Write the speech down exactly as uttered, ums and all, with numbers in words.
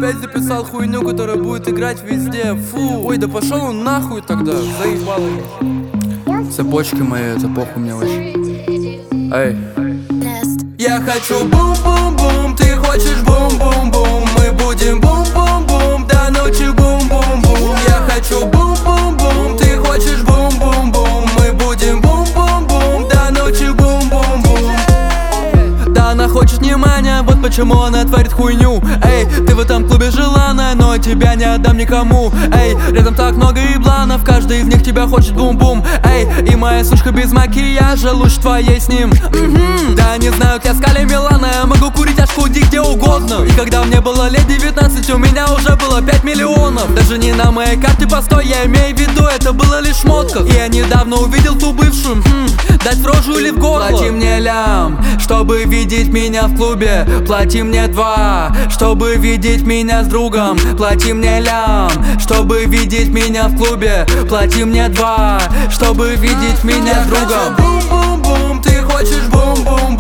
опять записал хуйню, которая будет играть везде. Фу, ой, да пошел он нахуй тогда. Заебал. Цепочки мои, это похуй мне вообще. Эй. Я хочу бум-бум-бум, ты хочешь бум-бум-бум. Мы будем бум-бум-бум, до ночи бум-бум-бум. Я хочу бум-бум-бум, ты хочешь бум-бум-бум. Мы будем бум-бум-бум, до ночи бум-бум-бум. Да, она хочет внимания, вот почему она творит хуйню. Эй, ты в этом клубе желанная, но тебя не отдам никому. Эй, рядом так много ебланов, каждый из них тебя хочет бум-бум. Эй, и моя сучка без макияжа лучше твоей с ним. М-м-м. Да, не знаю, я скали Милана, я могу курить аж худи где угодно. И когда мне было лет девятнадцать, у меня уже было пять миллионов. Даже не на моей карте постой, я имею в виду, это было лишь в шмотках. И я недавно увидел ту бывшую, хм, дать в рожу или в горло. Плати мне лям, чтобы видеть меня в клубе. Плати мне два, чтобы видеть меня с другом. Плати мне лям, чтобы видеть меня в клубе. Плати мне два, чтобы видеть меня с другом. Бум-бум-бум, ты хочешь бум-бум.